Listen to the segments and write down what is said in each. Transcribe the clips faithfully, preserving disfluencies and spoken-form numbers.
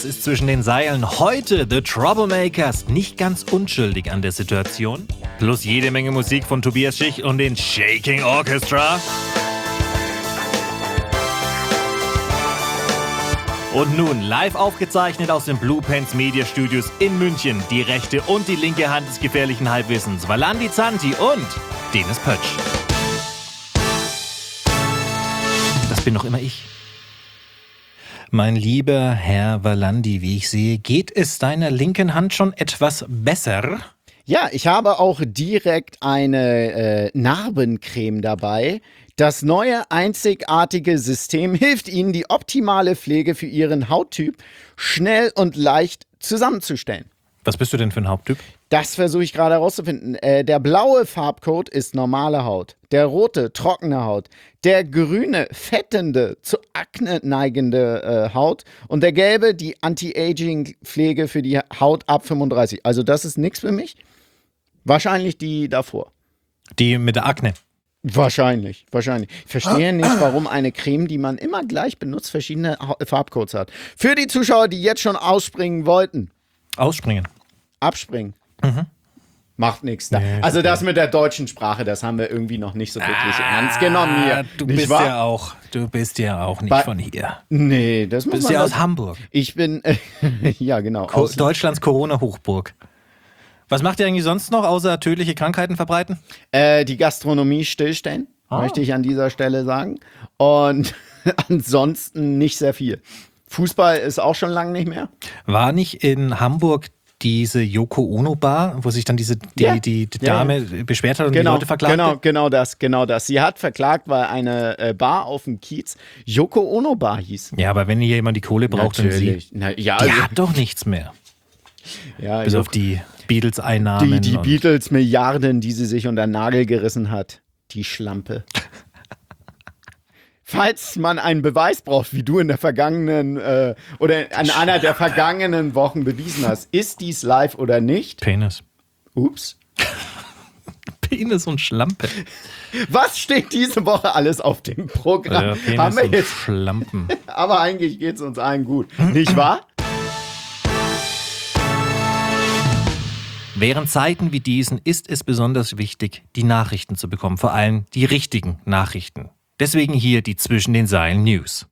Das ist zwischen den Seilen heute The Troublemakers, nicht ganz unschuldig an der Situation. Plus jede Menge Musik von Tobias Schich und den Shaking Orchestra. Und nun live aufgezeichnet aus den Blue Pants Media Studios in München die rechte und die linke Hand des gefährlichen Halbwissens, Valandi Zanti und Dennis Pötsch. Das bin noch immer ich. Mein lieber Herr Valandi, wie ich sehe, geht es deiner linken Hand schon etwas besser? Ja, ich habe auch direkt eine äh, Narbencreme dabei. Das neue einzigartige System hilft Ihnen, die optimale Pflege für Ihren Hauttyp schnell und leicht zusammenzustellen. Was bist du denn für ein Hauttyp? Das versuche ich gerade herauszufinden. Äh, der blaue Farbcode ist normale Haut. Der rote, trockene Haut. Der grüne, fettende, zu Akne neigende äh, Haut. Und der gelbe, die Anti-Aging-Pflege für die Haut ab fünfunddreißig. Also das ist nichts für mich. Wahrscheinlich die davor. Die mit der Akne? Wahrscheinlich, wahrscheinlich. Ich verstehe nicht, warum eine Creme, die man immer gleich benutzt, verschiedene ha- Farbcodes hat. Für die Zuschauer, die jetzt schon ausspringen wollten. Ausspringen. Abspringen. Mhm. Macht nichts da. Nee, also das mit der deutschen Sprache, das haben wir irgendwie noch nicht so wirklich ah, ernst genommen hier. Du nicht bist wahr? ja auch, du bist ja auch nicht Bei, von hier. Nee, das muss du bist man ja das, aus Hamburg. Ich bin, äh, ja genau. Co- aus, Deutschlands Corona-Hochburg. Was macht ihr eigentlich sonst noch, außer tödliche Krankheiten verbreiten? äh, die Gastronomie stillstellen, Ah. möchte ich an dieser Stelle sagen. Und ansonsten nicht sehr viel. Fußball ist auch schon lange nicht mehr. War nicht in Hamburg diese Yoko Ono Bar, wo sich dann diese die, Ja. die, die Ja, Dame ja. beschwert hat und Genau, die Leute verklagt genau, hat? genau das, genau das. Sie hat verklagt, weil eine äh, Bar auf dem Kiez Yoko Ono Bar hieß. Ja, aber wenn hier jemand die Kohle braucht, dann sie. Na, ja, Die also, hat doch nichts mehr. ja, Bis Yoko- auf die Beatles-Einnahmen. Die, die und- Beatles-Milliarden, die sie sich unter den Nagel gerissen hat. Die Schlampe. Falls man einen Beweis braucht, wie du in der vergangenen äh, oder an einer der vergangenen Wochen bewiesen hast, ist dies live oder nicht? Penis. Ups. Penis und Schlampe. Was steht diese Woche alles auf dem Programm? Ja, Penis Haben wir und jetzt, Schlampen. aber eigentlich geht es uns allen gut. Nicht wahr? Während Zeiten wie diesen ist es besonders wichtig, die Nachrichten zu bekommen, vor allem die richtigen Nachrichten. Deswegen hier die Zwischen den Seilen News.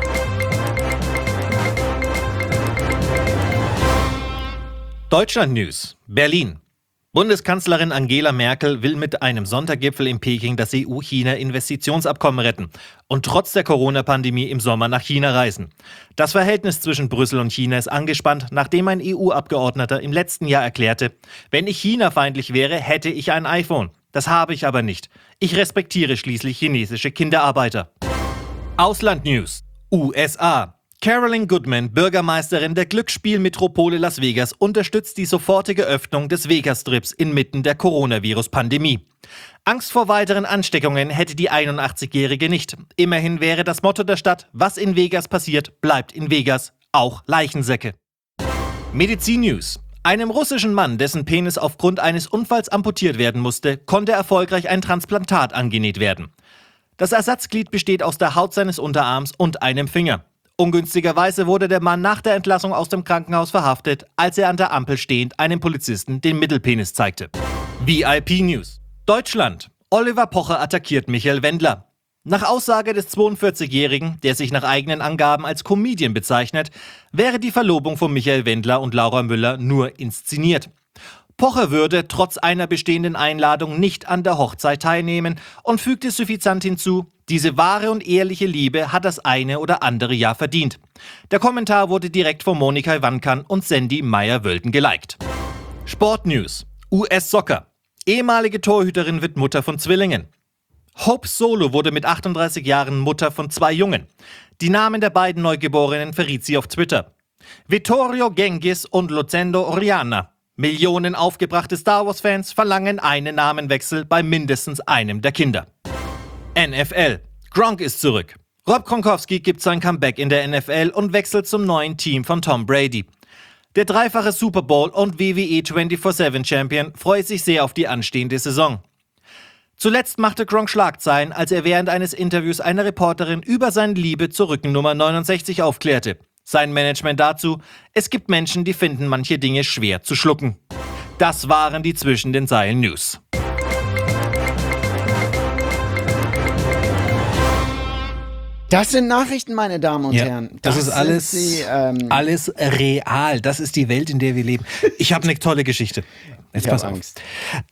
Deutschland News. Berlin. Bundeskanzlerin Angela Merkel will mit einem Sondergipfel in Peking das E U-China-Investitionsabkommen retten und trotz der Corona-Pandemie im Sommer nach China reisen. Das Verhältnis zwischen Brüssel und China ist angespannt, nachdem ein E U-Abgeordneter im letzten Jahr erklärte, wenn ich China-feindlich wäre, hätte ich ein iPhone. Das habe ich aber nicht. Ich respektiere schließlich chinesische Kinderarbeiter. Ausland News. U S A. Carolyn Goodman, Bürgermeisterin der Glücksspielmetropole Las Vegas, unterstützt die sofortige Öffnung des Vegas-Strips inmitten der Coronavirus-Pandemie. Angst vor weiteren Ansteckungen hätte die einundachtzigjährige nicht. Immerhin wäre das Motto der Stadt, was in Vegas passiert, bleibt in Vegas, auch Leichensäcke. Medizin-News. Einem russischen Mann, dessen Penis aufgrund eines Unfalls amputiert werden musste, konnte erfolgreich ein Transplantat angenäht werden. Das Ersatzglied besteht aus der Haut seines Unterarms und einem Finger. Ungünstigerweise wurde der Mann nach der Entlassung aus dem Krankenhaus verhaftet, als er an der Ampel stehend einem Polizisten den Mittelpenis zeigte. V I P-News. Deutschland. Oliver Pocher attackiert Michael Wendler. Nach Aussage des zweiundvierzigjährigen, der sich nach eigenen Angaben als Comedian bezeichnet, wäre die Verlobung von Michael Wendler und Laura Müller nur inszeniert. Pocher würde trotz einer bestehenden Einladung nicht an der Hochzeit teilnehmen und fügte suffisant hinzu, diese wahre und ehrliche Liebe hat das eine oder andere Jahr verdient. Der Kommentar wurde direkt von Monika Ivankan und Sandy Meyer-Wölden geliked. Sportnews. U S-Soccer. Ehemalige Torhüterin wird Mutter von Zwillingen. Hope Solo wurde mit achtunddreißig Jahren Mutter von zwei Jungen. Die Namen der beiden Neugeborenen verriet sie auf Twitter. Vittorio Genghis und Lucendo Oriana. Millionen aufgebrachte Star Wars-Fans verlangen einen Namenwechsel bei mindestens einem der Kinder. N F L. Gronk ist zurück. Rob Gronkowski gibt sein Comeback in der N F L und wechselt zum neuen Team von Tom Brady. Der dreifache Super Bowl und W W E vierundzwanzig sieben Champion freut sich sehr auf die anstehende Saison. Zuletzt machte Gronk Schlagzeilen, als er während eines Interviews einer Reporterin über seine Liebe zur Rückennummer neunundsechzig aufklärte. Sein Management dazu: Es gibt Menschen, die finden manche Dinge schwer zu schlucken. Das waren die Zwischen den Zeilen News. Das sind Nachrichten, meine Damen und Ja, Herren. das ist sind alles, Sie, ähm, alles real. Das ist die Welt, in der wir leben. Ich habe eine tolle Geschichte. Jetzt ich pass hab auf. Angst.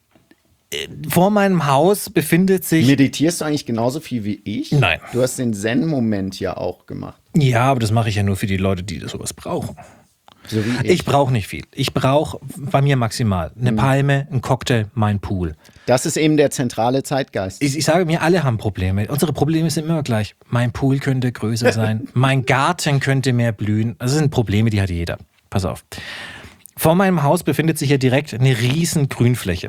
Vor meinem Haus befindet sich... Meditierst du eigentlich genauso viel wie ich? Nein. Du hast den Zen-Moment ja auch gemacht. Ja, aber das mache ich ja nur für die Leute, die sowas brauchen. So wie ich. Ich brauche nicht viel. Ich brauche bei mir maximal eine Palme, ein Cocktail, mein Pool. Das ist eben der zentrale Zeitgeist. Ich, ich sage mir, alle haben Probleme. Unsere Probleme sind immer gleich. Mein Pool könnte größer sein. Mein Garten könnte mehr blühen. Das sind Probleme, die hat jeder. Pass auf. Vor meinem Haus befindet sich ja direkt eine riesen Grünfläche.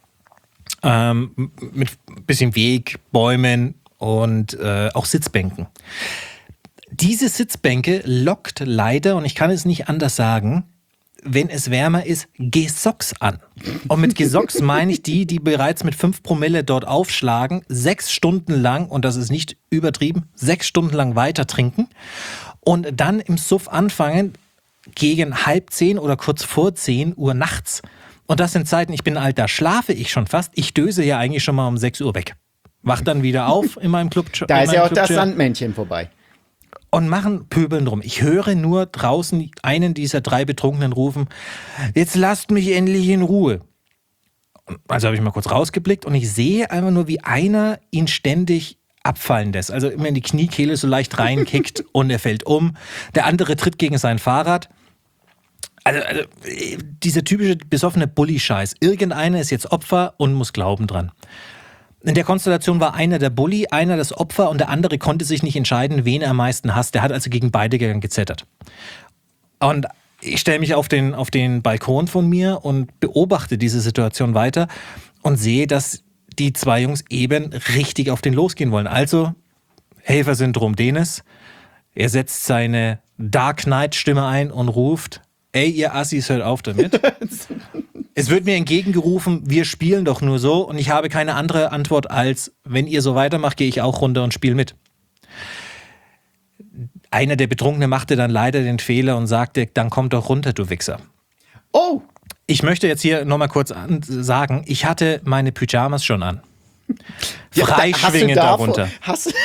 Ähm, mit ein bisschen Weg, Bäumen und äh, auch Sitzbänken. Diese Sitzbänke lockt leider, und ich kann es nicht anders sagen, wenn es wärmer ist, Gesocks an. Und mit Gesocks meine ich die, die bereits mit fünf Promille dort aufschlagen, sechs Stunden lang, und das ist nicht übertrieben, sechs Stunden lang weiter trinken und dann im Suff anfangen gegen halb zehn oder kurz vor zehn Uhr nachts. Und das sind Zeiten, ich bin alt, da schlafe ich schon fast. Ich döse ja eigentlich schon mal um sechs Uhr weg. Wach dann wieder auf in meinem Club. Da in ist meinem ja auch Clubchair. das Sandmännchen vorbei. Und machen Pöbeln drum. Ich höre nur draußen einen dieser drei Betrunkenen rufen: Jetzt lasst mich endlich in Ruhe. Also habe ich mal kurz rausgeblickt und ich sehe einfach nur, wie einer ihn ständig abfallen lässt. Also immer in die Kniekehle so leicht reinkickt und er fällt um. Der andere tritt gegen sein Fahrrad. Also, also dieser typische besoffene Bully-Scheiß. Irgendeiner ist jetzt Opfer und muss Glauben dran. In der Konstellation war einer der Bully, einer das Opfer und der andere konnte sich nicht entscheiden, wen er am meisten hasst. Der hat also gegen beide gezettert. Und ich stelle mich auf den, auf den Balkon von mir und beobachte diese Situation weiter und sehe, dass die zwei Jungs eben richtig auf den losgehen wollen. Also Helfersyndrom Dennis. Er setzt seine Dark Knight-Stimme ein und ruft: Ey, ihr Assis, hört auf damit. Es wird mir entgegengerufen, wir spielen doch nur so, und ich habe keine andere Antwort als: Wenn ihr so weitermacht, gehe ich auch runter und spiele mit. Einer der Betrunkenen machte dann leider den Fehler und sagte: Dann komm doch runter, du Wichser. Oh! Ich möchte jetzt hier nochmal kurz an- sagen, ich hatte meine Pyjamas schon an. Ja, da- Freischwingend hast du davor- darunter. Hast du...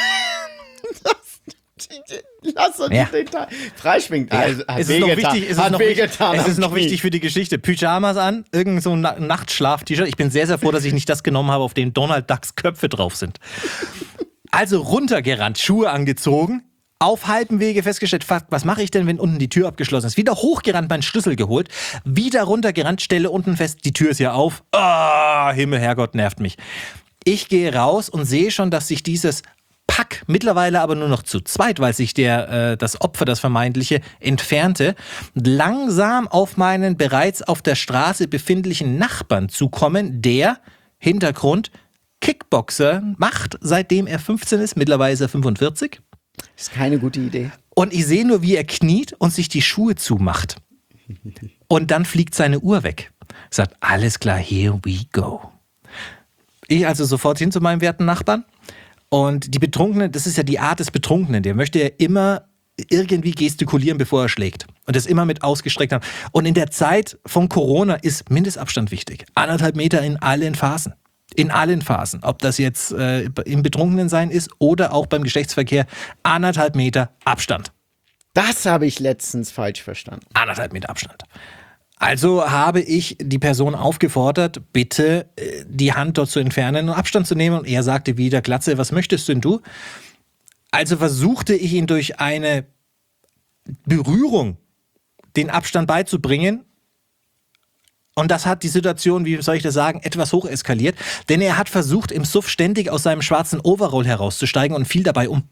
Lass uns Ja. den Teil. Freischwingend. Also, hat Es ist, noch wehgetan. wichtig, es ist, Hat noch, wehgetan wichtig, es am ist noch Knie. wichtig für die Geschichte. Pyjamas an, irgend so ein Na- Nachtschlaf-T-Shirt. Ich bin sehr, sehr froh, dass ich nicht das genommen habe, auf dem Donald Ducks Köpfe drauf sind. Also runtergerannt, Schuhe angezogen, auf halbem Wege festgestellt, fuck, was mache ich denn, wenn unten die Tür abgeschlossen ist? Wieder hochgerannt, meinen Schlüssel geholt, wieder runtergerannt, stelle unten fest, die Tür ist ja auf. Ah, Himmel, Herrgott, nervt mich. Ich gehe raus und sehe schon, dass sich dieses Pack, mittlerweile aber nur noch zu zweit, weil sich der, äh, das Opfer, das vermeintliche, entfernte, langsam auf meinen bereits auf der Straße befindlichen Nachbarn zukommen, der, Hintergrund, Kickboxer macht, seitdem er fünfzehn ist, mittlerweile ist er fünfundvierzig. Ist keine gute Idee. Und ich sehe nur, wie er kniet und sich die Schuhe zumacht. Und dann fliegt seine Uhr weg. Sagt: Alles klar, here we go. Ich also sofort hin zu meinem werten Nachbarn. Und die Betrunkenen, das ist ja die Art des Betrunkenen, der möchte ja immer irgendwie gestikulieren, bevor er schlägt. Und das immer mit ausgestreckter Hand. Und in der Zeit von Corona ist Mindestabstand wichtig. Anderthalb Meter in allen Phasen. In allen Phasen. Ob das jetzt äh, im Betrunkenensein ist oder auch beim Geschlechtsverkehr. Anderthalb Meter Abstand. Das habe ich letztens falsch verstanden. Anderthalb Meter Abstand. Also habe ich die Person aufgefordert, bitte äh, die Hand dort zu entfernen und Abstand zu nehmen. Und er sagte wieder: Glatze, was möchtest denn du? Also versuchte ich ihn durch eine Berührung den Abstand beizubringen. Und das hat die Situation, wie soll ich das sagen, etwas hoch eskaliert. Denn er hat versucht, im Suff ständig aus seinem schwarzen Overall herauszusteigen und fiel dabei um.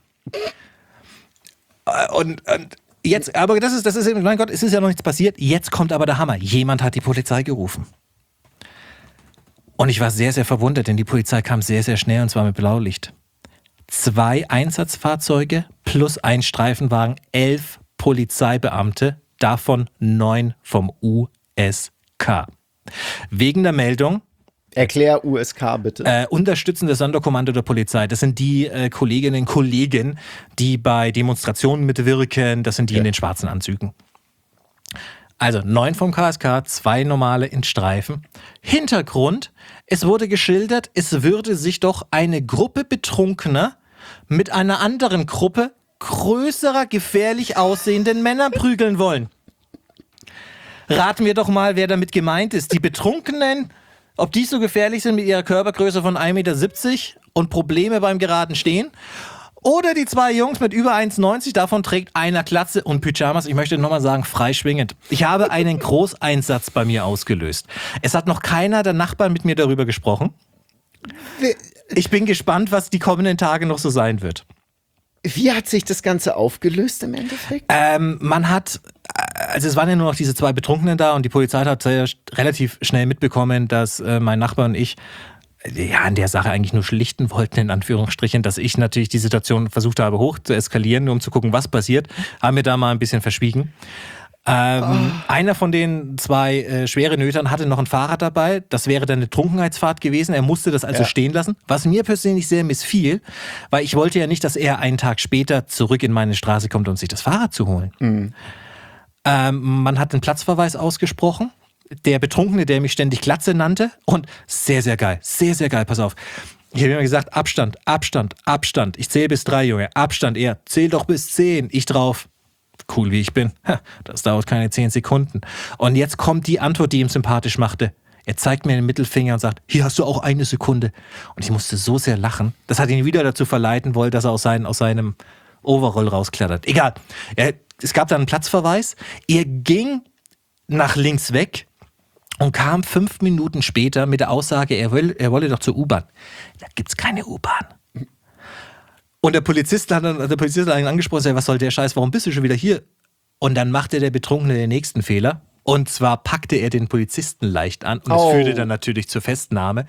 Und, und jetzt, aber das ist, das ist, mein Gott, es ist ja noch nichts passiert. Jetzt kommt aber der Hammer. Jemand hat die Polizei gerufen. Und ich war sehr, sehr verwundert, denn die Polizei kam sehr, sehr schnell, und zwar mit Blaulicht. Zwei Einsatzfahrzeuge plus ein Streifenwagen, elf Polizeibeamte, davon neun vom U S K. Wegen der Meldung: Erklär U S K bitte. Äh, unterstützendes Sonderkommando der Polizei. Das sind die äh, Kolleginnen und Kollegen, die bei Demonstrationen mitwirken. Das sind die ja. in den schwarzen Anzügen. Also neun vom K S K, zwei normale in Streifen. Hintergrund, es wurde geschildert, es würde sich doch eine Gruppe Betrunkener mit einer anderen Gruppe größerer, gefährlich aussehenden Männer prügeln wollen. Raten wir doch mal, wer damit gemeint ist. Die Betrunkenen, ob die so gefährlich sind mit ihrer Körpergröße von ein Meter siebzig und Probleme beim geraden Stehen? Oder die zwei Jungs mit über eins neunzig, davon trägt einer Glatze und Pyjamas, ich möchte nochmal sagen, freischwingend. Ich habe einen Großeinsatz bei mir ausgelöst. Es hat noch keiner der Nachbarn mit mir darüber gesprochen. Ich bin gespannt, was die kommenden Tage noch so sein wird. Wie hat sich das Ganze aufgelöst im Endeffekt? Ähm, man hat, also es waren ja nur noch diese zwei Betrunkenen da und die Polizei hat sehr, relativ schnell mitbekommen, dass äh, mein Nachbar und ich ja an der Sache eigentlich nur schlichten wollten, in Anführungsstrichen, dass ich natürlich die Situation versucht habe, hoch zu eskalieren, nur um zu gucken, was passiert. Haben wir da mal ein bisschen verschwiegen. Ähm, oh. Einer von den zwei äh, schweren Nötern hatte noch ein Fahrrad dabei. Das wäre dann eine Trunkenheitsfahrt gewesen. Er musste das also ja. stehen lassen. Was mir persönlich sehr missfiel, weil ich wollte ja nicht, dass er einen Tag später zurück in meine Straße kommt, um sich das Fahrrad zu holen. Mhm. Ähm, man hat einen Platzverweis ausgesprochen. Der Betrunkene, der mich ständig Glatze nannte. Und sehr, sehr geil. Sehr, sehr geil. Pass auf. Ich habe immer gesagt, Abstand, Abstand, Abstand. Ich zähle bis drei, Junge. Abstand, er. Zähl doch bis zehn. Ich drauf. Cool, wie ich bin. Das dauert keine zehn Sekunden. Und jetzt kommt die Antwort, die ihm sympathisch machte. Er zeigt mir den Mittelfinger und sagt, hier hast du auch eine Sekunde. Und ich musste so sehr lachen. Das hat ihn wieder dazu verleiten wollen, dass er aus, seinen, aus seinem Overall rausklettert. Egal. Er, es gab dann einen Platzverweis. Er ging nach links weg und kam fünf Minuten später mit der Aussage, er, will, er wolle doch zur U-Bahn. Da gibt's keine U-Bahn. Und der Polizist hat dann, der Polizist hat ihn angesprochen, sagt, was soll der Scheiß, warum bist du schon wieder hier? Und dann machte der Betrunkene den nächsten Fehler. Und zwar packte er den Polizisten leicht an und das oh. führte dann natürlich zur Festnahme.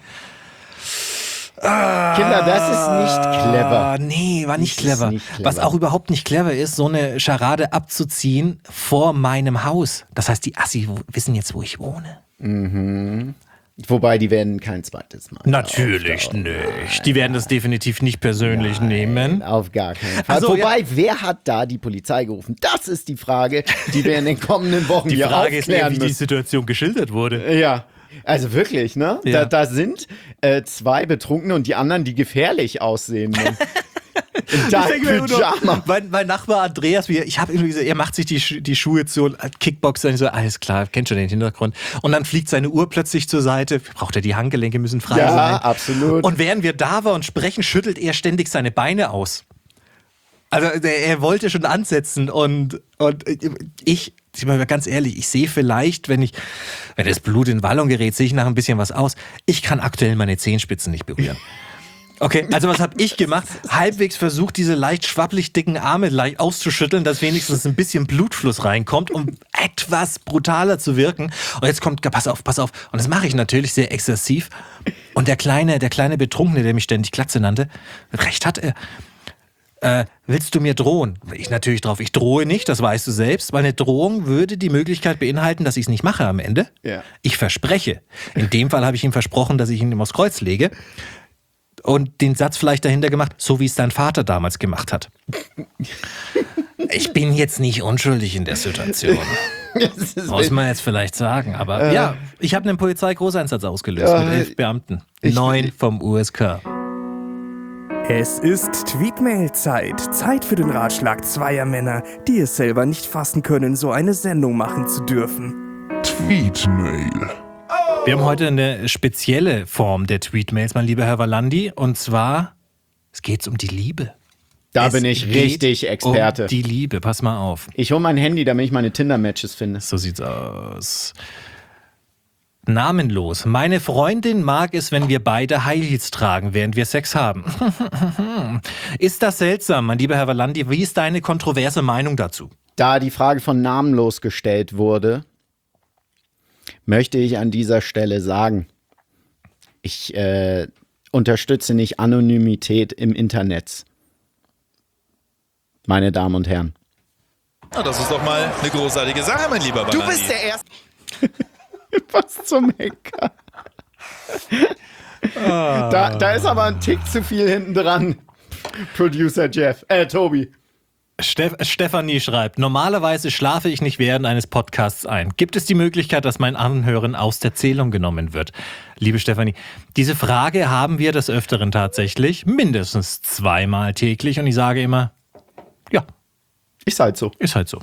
Kinder, das ist nicht clever. Nee, war nicht clever. nicht clever. Was auch überhaupt nicht clever ist, so eine Scharade abzuziehen vor meinem Haus. Das heißt, die Assi wissen jetzt, wo ich wohne. Mhm. Wobei, die werden kein zweites Mal. Natürlich nicht. Nein. Die werden das definitiv nicht persönlich Nein, nehmen. Auf gar keinen Fall. Also, Wobei, ja. wer hat da die Polizei gerufen? Das ist die Frage, die wir in den kommenden Wochen die hier Frage aufklären ist, wie müssen. die Situation geschildert wurde. Ja. Also wirklich, ne? Ja. Da, da sind äh, zwei Betrunkene und die anderen, die gefährlich aussehen. Ne? Pyjama. Mein, mein Nachbar Andreas, wie, ich habe irgendwie gesagt, er macht sich die, die Schuhe zu Kickboxer. Und ich so, alles klar, kennt schon den Hintergrund. Und dann fliegt seine Uhr plötzlich zur Seite. Braucht er die Handgelenke, müssen frei ja, sein. Ja, absolut. Und während wir da waren und sprechen, schüttelt er ständig seine Beine aus. Also er wollte schon ansetzen und, und ich, ich bin mal ganz ehrlich, ich sehe vielleicht, wenn ich, wenn das Blut in Wallung gerät, sehe ich nach ein bisschen was aus. Ich kann aktuell meine Zehenspitzen nicht berühren. Okay, also was habe ich gemacht? Halbwegs versucht, diese leicht schwabbelig dicken Arme leicht auszuschütteln, dass wenigstens ein bisschen Blutfluss reinkommt, um etwas brutaler zu wirken. Und jetzt kommt, pass auf, pass auf. Und das mache ich natürlich sehr exzessiv. Und der kleine, der kleine Betrunkene, der mich ständig Glatze nannte, recht hat er. Äh, willst du mir drohen? Ich natürlich drauf, ich drohe nicht, das weißt du selbst, weil eine Drohung würde die Möglichkeit beinhalten, dass ich es nicht mache am Ende. Ja. Ich verspreche. In dem Fall habe ich ihm versprochen, dass ich ihn ihm aufs Kreuz lege. Und den Satz vielleicht dahinter gemacht, so wie es dein Vater damals gemacht hat. Ich bin jetzt nicht unschuldig in der Situation. Muss man jetzt vielleicht sagen. Aber äh, ja, ich habe einen Polizeigroßeinsatz ausgelöst äh, mit elf Beamten. Neun vom U S K. Es ist Tweetmail-Zeit. Zeit für den Ratschlag zweier Männer, die es selber nicht fassen können, so eine Sendung machen zu dürfen. Tweetmail. Wir haben heute eine spezielle Form der Tweetmails, mein lieber Herr Valandi. Und zwar, es geht um die Liebe. Da es bin ich richtig Experte. Um die Liebe, pass mal auf. Ich hole mein Handy, damit ich meine Tinder-Matches finde. So sieht's aus. Namenlos. Meine Freundin mag es, wenn wir beide High Heels tragen, während wir Sex haben. Ist das seltsam, mein lieber Herr Valandi? Wie ist deine kontroverse Meinung dazu? Da die Frage von namenlos gestellt wurde, möchte ich an dieser Stelle sagen, ich äh, unterstütze nicht Anonymität im Internet. Meine Damen und Herren. Na, das ist doch mal eine großartige Sache, mein lieber Valandi. Du bist der Erste. Was zum Henker? Da, da ist aber ein Tick zu viel hinten dran. Producer Jeff, äh, Tobi. Steff, Stefanie schreibt, normalerweise schlafe ich nicht während eines Podcasts ein. Gibt es die Möglichkeit, dass mein Anhören aus der Zählung genommen wird? Liebe Stefanie, diese Frage haben wir des Öfteren tatsächlich, mindestens zweimal täglich. Und ich sage immer, ja. Ist halt so. Ist halt so.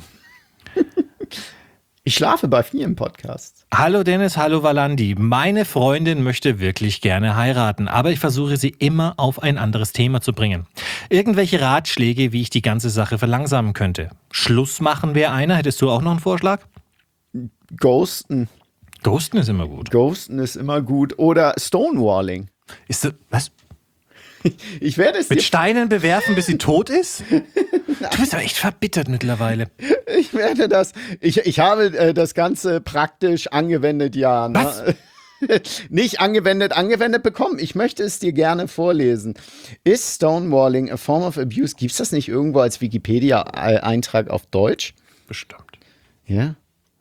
Ich schlafe bei vielen Podcasts. Hallo Dennis, hallo Valandi. Meine Freundin möchte wirklich gerne heiraten, aber ich versuche sie immer auf ein anderes Thema zu bringen. Irgendwelche Ratschläge, wie ich die ganze Sache verlangsamen könnte. Schluss machen wäre einer. Hättest du auch noch einen Vorschlag? Ghosten. Ghosten ist immer gut. Ghosten ist immer gut. Oder Stonewalling. Ist das, was? Ich werde es Mit dir, Steinen bewerfen, bis sie tot ist? Du bist aber echt verbittert mittlerweile. ich werde das, ich, ich habe äh, das Ganze praktisch angewendet, ja. Ne? Was? Nicht angewendet, angewendet bekommen. Ich möchte es dir gerne vorlesen. Is Stonewalling a form of abuse? Gibt es das nicht irgendwo als Wikipedia-Eintrag auf Deutsch? Bestimmt. Ja.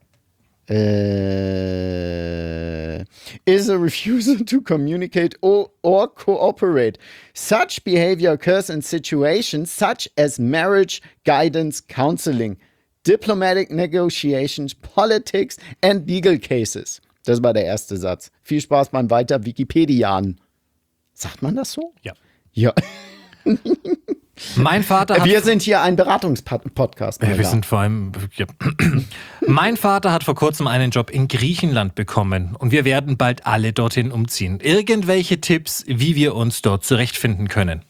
Äh, is a refusal to communicate or, or cooperate. Such behavior occurs in situations such as marriage, guidance, counseling, diplomatic negotiations, politics and legal cases. Das war der erste Satz. Viel Spaß beim weiter Wikipedianen. Sagt man das so? Ja. Ja. Mein Vater hat... Wir sind hier ein Beratungspodcast. Ja, wir sind vor allem... Ja. Mein Vater hat vor kurzem einen Job in Griechenland bekommen und wir werden bald alle dorthin umziehen. Irgendwelche Tipps, wie wir uns dort zurechtfinden können?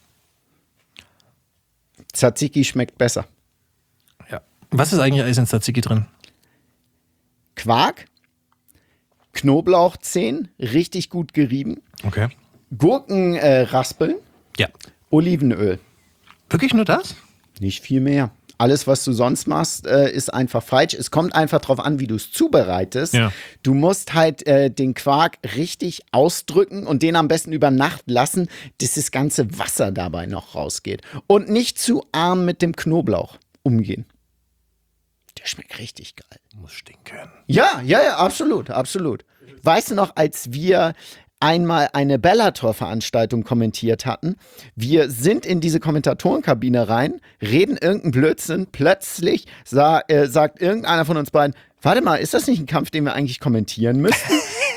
Tzatziki schmeckt besser. Ja. Was ist eigentlich alles in Tzatziki drin? Quark, Knoblauchzehen, richtig gut gerieben, Okay. Gurken äh, raspeln, Ja. Olivenöl. Wirklich nur das? Nicht viel mehr. Alles, was du sonst machst, äh, ist einfach falsch. Es kommt einfach drauf an, wie du es zubereitest. Ja. Du musst halt äh, den Quark richtig ausdrücken und den am besten über Nacht lassen, dass das ganze Wasser dabei noch rausgeht. Und nicht zu arm mit dem Knoblauch umgehen. Der schmeckt richtig geil. Muss stinken. Ja, ja, ja, absolut, absolut. Weißt du noch, als wir einmal eine Bellator-Veranstaltung kommentiert hatten, wir sind in diese Kommentatorenkabine rein, reden irgendeinen Blödsinn, plötzlich sa- äh, sagt irgendeiner von uns beiden, warte mal, ist das nicht ein Kampf, den wir eigentlich kommentieren müssten?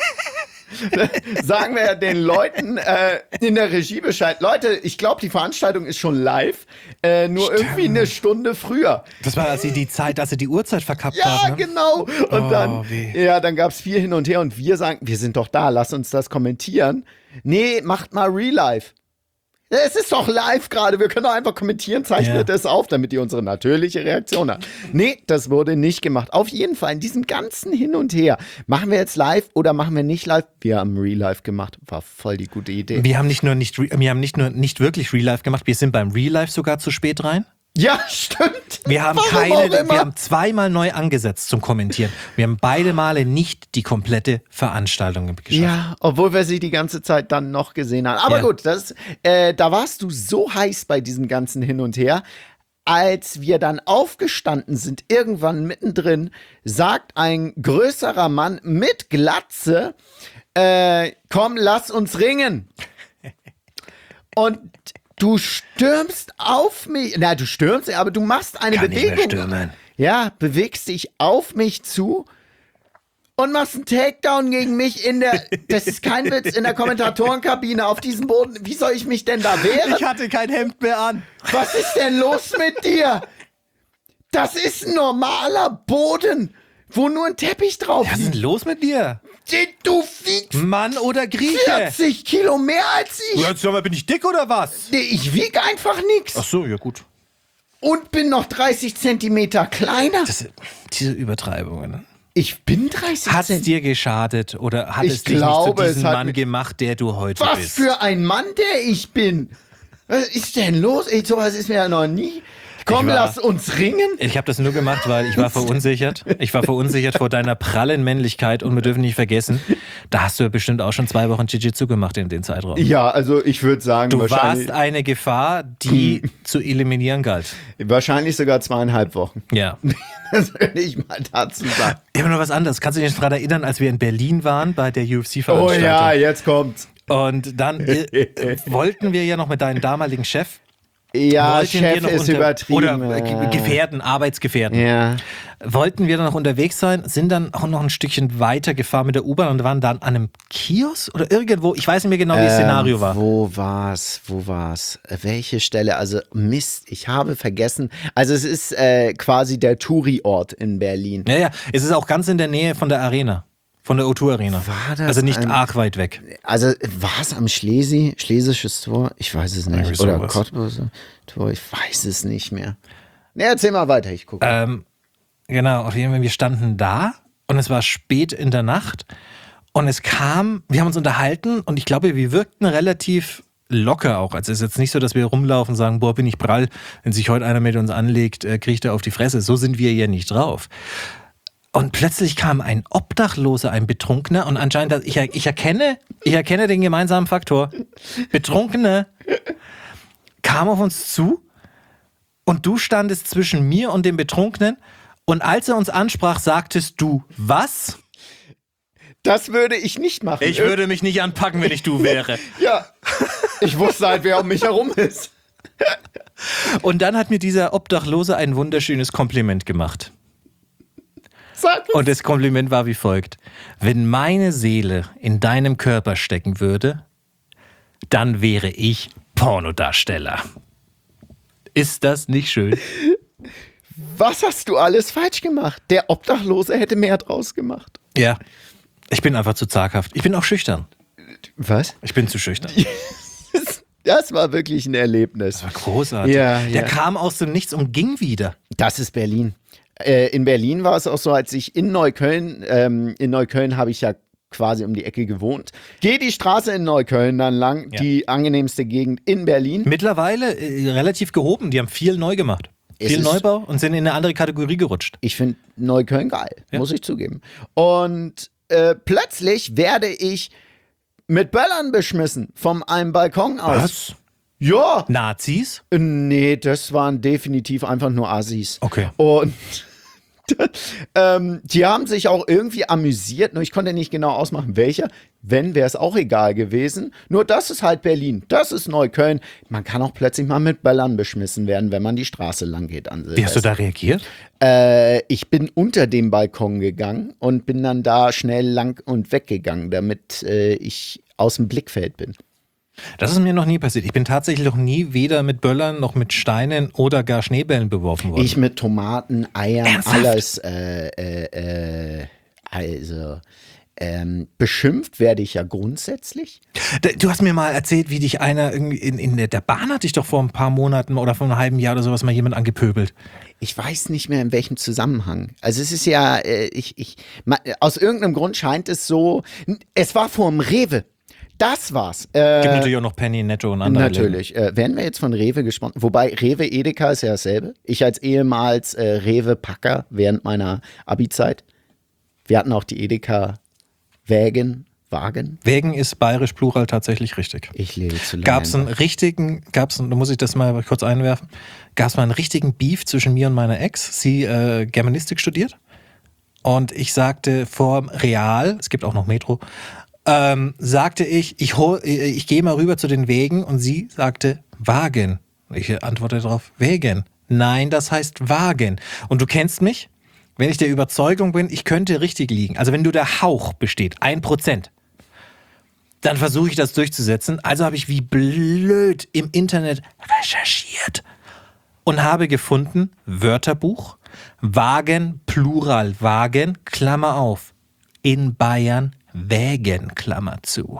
Sagen wir den Leuten äh, in der Regie Bescheid. Leute, ich glaube, die Veranstaltung ist schon live, äh, nur Stimmt. irgendwie eine Stunde früher. Das war, als sie die Zeit, als sie die Uhrzeit verkappt Ja, haben. Ne? genau. Und Oh, dann, weh. ja, dann gab es viel hin und her und wir sagen, wir sind doch da, lass uns das kommentieren. Nee, macht mal Real Life. Es ist doch live gerade, wir können doch einfach kommentieren, zeichnet Ja. das auf, damit ihr unsere natürliche Reaktion habt. Nee, das wurde nicht gemacht. Auf jeden Fall, in diesem ganzen Hin und Her, machen wir jetzt live oder machen wir nicht live? Wir haben Real Life gemacht, war voll die gute Idee. Wir haben nicht nur nicht, re- wir haben nicht nur nicht wirklich Real Life gemacht, wir sind beim Real Life sogar zu spät rein. Ja, stimmt. Wir haben Warum keine, auch immer. wir haben zweimal neu angesetzt zum Kommentieren. Wir haben beide Male nicht die komplette Veranstaltung geschafft. Ja, obwohl wir sie die ganze Zeit dann noch gesehen haben. Aber Ja. gut, das, äh, da warst du so heiß bei diesem ganzen Hin und Her. Als wir dann aufgestanden sind, irgendwann mittendrin, sagt ein größerer Mann mit Glatze, äh, komm, lass uns ringen. Und du stürmst auf mich, na, du stürmst, aber du machst eine Kann nicht mehr Bewegung. stürmen. Ja, bewegst dich auf mich zu und machst einen Takedown gegen mich in der, das ist kein Witz, in der Kommentatorenkabine auf diesem Boden. Wie soll ich mich denn da wehren? hatte kein Hemd mehr an. Was ist denn los mit dir? Das ist ein normaler Boden, wo nur ein Teppich drauf Was ist liegt. denn los mit dir? Du wiegst Mann oder Grieche? vierzig Kilo mehr als ich. Jetzt sag mal, bin ich dick oder was? Nee, ich wiege einfach nichts. Ach so, ja gut. Und bin noch dreißig Zentimeter kleiner. Das, diese Übertreibungen. Ich bin dreißig Hat es Zentimeter. dir geschadet oder hat Ich es dich glaube, nicht es zu diesem hat Mann mir- gemacht, der du heute Was bist? für ein Mann, der ich bin. Was ist denn los? Ey, sowas ist mir ja noch nie. Komm, Ich war- lass uns ringen. Ich habe das nur gemacht, weil ich war verunsichert. Ich war verunsichert vor deiner prallen Männlichkeit und wir dürfen nicht vergessen, da hast du ja bestimmt auch schon zwei Wochen Jiu-Jitsu gemacht in den Zeitraum. Ja, also ich würde sagen, Du wahrscheinlich, warst eine Gefahr, die zu eliminieren galt. wahrscheinlich sogar zweieinhalb Wochen. Ja. Das würde ich mal dazu sagen. Ich habe noch was anderes. Kannst du dich daran erinnern, als wir in Berlin waren bei der U F Oh C-Veranstaltung? ja, jetzt kommt's. Und dann äh, wollten wir ja noch mit deinem damaligen Chef. Ja, wollten wir Chef noch ist unter- übertrieben. Oder äh, äh, Gefährten, Arbeitsgefährten. Ja. Wollten wir dann noch unterwegs sein, sind dann auch noch ein Stückchen weiter gefahren mit der U-Bahn und waren dann an einem Kiosk oder irgendwo, ich weiß nicht mehr genau, wie das Szenario ähm, war. Wo war's? Wo war's? Äh, Welche Stelle? Also Mist, ich habe vergessen. Also es ist äh, quasi der Touri-Ort in Berlin. Ja, ja, es ist auch ganz in der Nähe von der Arena, von der O zwei Arena. War das also nicht ein- arg weit weg. Also war es am Schlesi, Schlesisches Tor? Ich weiß es nicht. Irgendwie Oder sowas. Cottbuser Tor? Ich weiß es nicht mehr. Ne, erzähl mal weiter, ich gucke. Ähm, genau, auf jeden Fall, wir standen da und es war spät in der Nacht und es kam, wir haben uns unterhalten und ich glaube, wir wirkten relativ locker auch. Also es ist jetzt nicht so, dass wir rumlaufen und sagen, boah, bin ich prall, wenn sich heute einer mit uns anlegt, äh, kriegt er auf die Fresse. So sind wir ja nicht drauf. Und plötzlich kam ein Obdachloser, ein Betrunkener und anscheinend, ich, er- ich, erkenne, ich erkenne den gemeinsamen Faktor. Betrunkener kam auf uns zu und du standest zwischen mir und dem Betrunkenen und als er uns ansprach, sagtest du, was? Das würde ich nicht machen. Ich würde mich nicht anpacken, wenn ich du wäre. Ja. Ich wusste halt, wer um mich herum ist. Und dann hat mir dieser Obdachlose ein wunderschönes Kompliment gemacht. Sag es. Und das Kompliment war wie folgt. Wenn meine Seele in deinem Körper stecken würde, dann wäre ich Pornodarsteller. Ist das nicht schön? Was hast du alles falsch gemacht? Der Obdachlose hätte mehr draus gemacht. Ja. Ich bin einfach zu zaghaft. Ich bin auch schüchtern. Was? Ich bin zu schüchtern. Das war wirklich ein Erlebnis. Das war großartig. Ja, Der ja. kam aus dem Nichts und ging wieder. Das ist Berlin. Äh, in Berlin war es auch so, als ich in Neukölln, ähm, in Neukölln habe ich ja quasi um die Ecke gewohnt. Geh die Straße in Neukölln dann lang, Ja. die angenehmste Gegend in Berlin. Mittlerweile äh, relativ gehoben. Die haben viel neu gemacht. Es Viel ist- Neubau und sind in eine andere Kategorie gerutscht. Ich finde Neukölln geil, Ja. muss ich zugeben. Und äh, plötzlich werde ich mit Böllern beschmissen vom einem Balkon aus. Ja, Nazis? nee, das waren definitiv einfach nur Assis. Okay. Und ähm, die haben sich auch irgendwie amüsiert, nur ich konnte nicht genau ausmachen, welcher. Wenn, wäre es auch egal gewesen. Nur das ist halt Berlin, das ist Neukölln. Man kann auch plötzlich mal mit Böllern beschmissen werden, wenn man die Straße lang geht an Wie hast du da reagiert? Äh, ich bin unter dem Balkon gegangen und bin dann da schnell lang und weggegangen, damit äh, ich aus dem Blickfeld bin. Das ist mir noch nie passiert. Ich bin tatsächlich noch nie weder mit Böllern noch mit Steinen oder gar Schneebällen beworfen worden. Ich mit Tomaten, Eiern, Ernsthaft? alles. Äh, äh, äh, also, ähm, beschimpft werde ich ja grundsätzlich. D- Du hast mir mal erzählt, wie dich einer irgendwie in, in der der Bahn hatte ich doch vor ein paar Monaten oder vor einem halben Jahr oder sowas mal jemand angepöbelt. Ich weiß nicht mehr, in welchem Zusammenhang. Also es ist ja, äh, ich, ich, ma, aus irgendeinem Grund scheint es so, es war vor dem Rewe. Das war's. Äh, Gibt natürlich auch noch Penny, Netto und andere. Natürlich. Äh, werden wir jetzt von Rewe gesprochen? Wobei Rewe Edeka ist ja dasselbe. Ich als ehemals äh, Rewe-Packer während meiner Abi-Zeit. Wir hatten auch die Edeka-Wägen. Wagen. Wägen ist bayerisch Plural tatsächlich richtig. Ich lebe zu lange. Gab es einen richtigen, gab's, da muss ich das mal kurz einwerfen, gab es mal einen richtigen Beef zwischen mir und meiner Ex. Sie äh, Germanistik studiert und ich sagte vor Real, es gibt auch noch Metro, ähm, sagte ich, ich, hol- äh, ich gehe mal rüber zu den Wägen und sie sagte Wagen. Ich antworte darauf, Wägen. Nein, das heißt Wagen. Und du kennst mich, wenn ich der Überzeugung bin, ich könnte richtig liegen. Also wenn du der Hauch besteht, ein Prozent, dann versuche ich das durchzusetzen. Also habe ich wie blöd im Internet recherchiert und habe gefunden, Wörterbuch, Wagen, Plural, Wagen, Klammer auf, in Bayern Wägen, Klammer zu.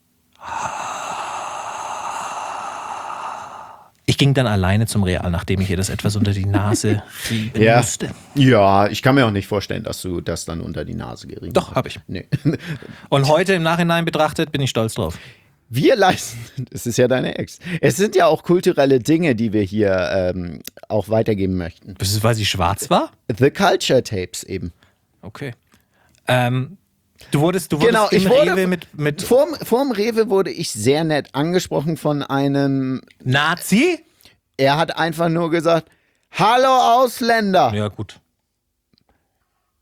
Ich ging dann alleine zum Real, nachdem ich ihr das etwas unter die Nase rieben Ja. musste. Ja, ich kann mir auch nicht vorstellen, dass du das dann unter die Nase gerieben Doch, hast. habe ich. Nee. Und heute im Nachhinein betrachtet bin ich stolz drauf. Wir leisten, das ist ja deine Ex. Es sind ja auch kulturelle Dinge, die wir hier ähm, auch weitergeben möchten. Das ist, weil sie schwarz war? The Culture Tapes eben. Okay. Ähm, du wurdest, du wurdest Genau, im ich wurde Rewe mit, mit Vorm, vorm Rewe wurde ich sehr nett angesprochen von einem, Nazi? er hat einfach nur gesagt, hallo Ausländer. Ja, gut.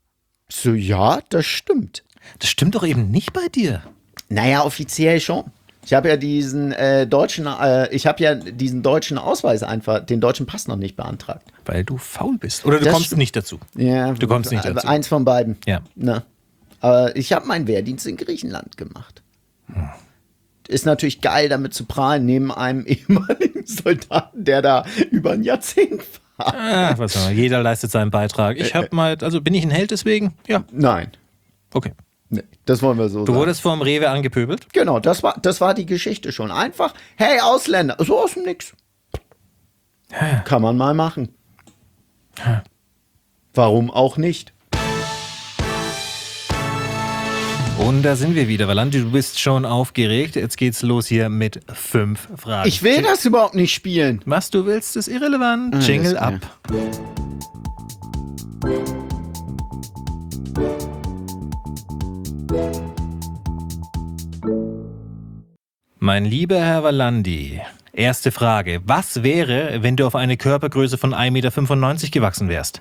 So, ja, das stimmt. Das stimmt doch eben nicht bei dir. Naja, offiziell schon. Ich habe ja diesen äh, deutschen, äh, ich habe ja diesen deutschen Ausweis einfach, den deutschen Pass noch nicht beantragt. Weil du faul bist. Oder du Das kommst stimmt. nicht dazu. Ja, Du kommst nicht äh, dazu. Eins von beiden. Ja. Ne? Aber ich habe meinen Wehrdienst in Griechenland gemacht. Hm. Ist natürlich geil, damit zu prahlen, neben einem ehemaligen Soldaten, der da über ein Jahrzehnt war. Ah, was soll man. Jeder leistet seinen Beitrag. Ich habe mal, also bin ich ein Held deswegen? Ja, Nein, okay. nee, das wollen wir so Du sagen. wurdest vom Rewe angepöbelt? Genau, das war, das war die Geschichte schon. Einfach, hey Ausländer, so aus dem Nix. Kann man mal machen. Warum auch nicht? Und da sind wir wieder. Valandi, du bist schon aufgeregt. Jetzt geht's los hier mit fünf Fragen. Ich will das überhaupt nicht spielen. Was du willst, ist irrelevant. Ah, Jingle das- ab. Mein lieber Herr Valandi, erste Frage. Was wäre, wenn du auf eine Körpergröße von ein Meter fünfundneunzig gewachsen wärst?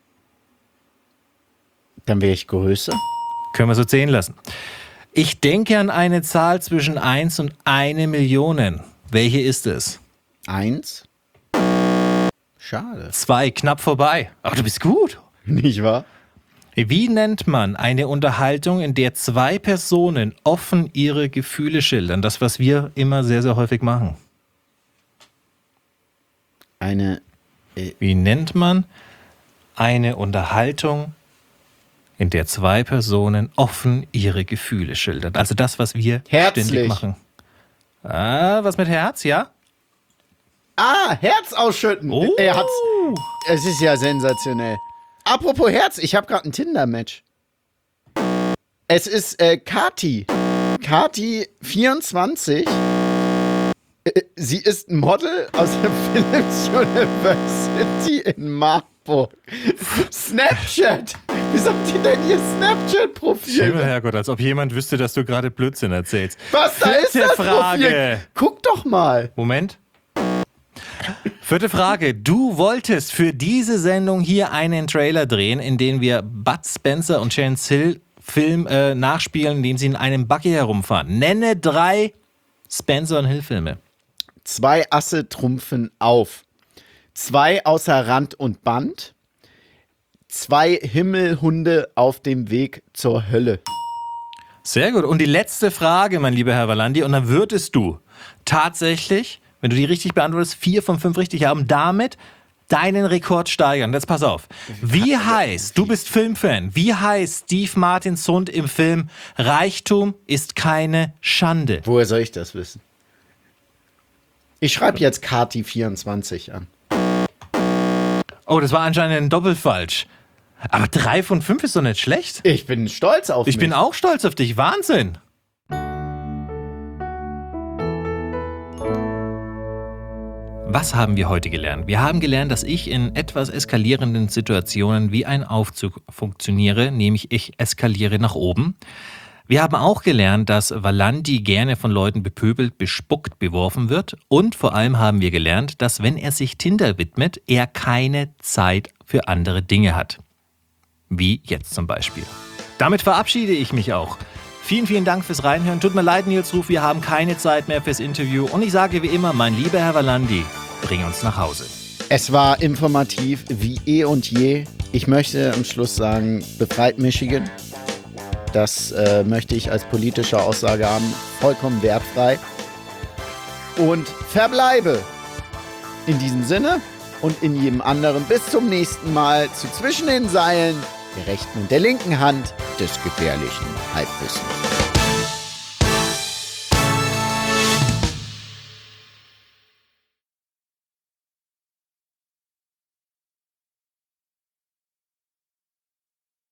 Dann wäre ich größer. Können wir so zählen lassen. Ich denke an eine Zahl zwischen eins und eine Million. Welche ist es? Eins? Schade. Zwei, knapp vorbei. Aber du bist gut. Nicht wahr? Wie nennt man eine Unterhaltung, in der zwei Personen offen ihre Gefühle schildern? Das, was wir immer sehr, sehr häufig machen. Eine. Wie nennt man eine Unterhaltung, in der zwei Personen offen ihre Gefühle schildern? Also das, was wir Herzlich. ständig machen. Ah, was mit Herz, ja? Ah, Herz ausschütten. Oh. Er hat's. Es ist ja sensationell. Apropos Herz, ich habe gerade ein Tinder-Match. Es ist äh, Kati. Kati vierundzwanzig. Äh, sie ist ein Model aus der Philips University in Marburg. Snapchat. Wie sagt ihr denn ihr Snapchat-Profil? Himmel, Herrgott, als ob jemand wüsste, dass du gerade Blödsinn erzählst. Was, da ist Vierte das Frage. Profil? Guck doch mal. Moment. Vierte Frage. Du wolltest für diese Sendung hier einen Trailer drehen, in dem wir Bud Spencer und Terence Hill Film äh, nachspielen, in dem sie in einem Buggy herumfahren. Nenne drei Spencer und Hill Filme. Zwei Asse trumpfen auf. Zwei außer Rand und Band. Zwei Himmelhunde auf dem Weg zur Hölle. Sehr gut. Und die letzte Frage, mein lieber Herr Valandi, und dann würdest du tatsächlich, wenn du die richtig beantwortest, vier von fünf richtig haben, damit deinen Rekord steigern. Jetzt pass auf. Wie heißt, du bist Filmfan, wie heißt Steve Martins Hund im Film Reichtum ist keine Schande? Woher soll ich das wissen? Ich schreibe jetzt Kati vierundzwanzig an. Oh, das war anscheinend ein Doppelfalsch. Aber drei von fünf ist doch nicht schlecht. Ich bin stolz auf Ich mich. bin auch stolz auf dich. Wahnsinn. Was haben wir heute gelernt? Wir haben gelernt, dass ich in etwas eskalierenden Situationen wie ein Aufzug funktioniere, nämlich ich eskaliere nach oben. Wir haben auch gelernt, dass Valandi gerne von Leuten bepöbelt, bespuckt, beworfen wird. Und vor allem haben wir gelernt, dass wenn er sich Tinder widmet, er keine Zeit für andere Dinge hat. Wie jetzt zum Beispiel. Damit verabschiede ich mich auch. Vielen, vielen Dank fürs Reinhören. Tut mir leid, Nils Ruf, wir haben keine Zeit mehr fürs Interview. Und ich sage wie immer, mein lieber Herr Valandi, bring uns nach Hause. Es war informativ wie eh und je. Ich möchte am Schluss sagen, befreit Michigan. Das äh, möchte ich als politische Aussage haben. Vollkommen wertfrei. Und verbleibe in diesem Sinne und in jedem anderen bis zum nächsten Mal zu Zwischen den Seilen der rechten und der linken Hand des gefährlichen Halbwissens.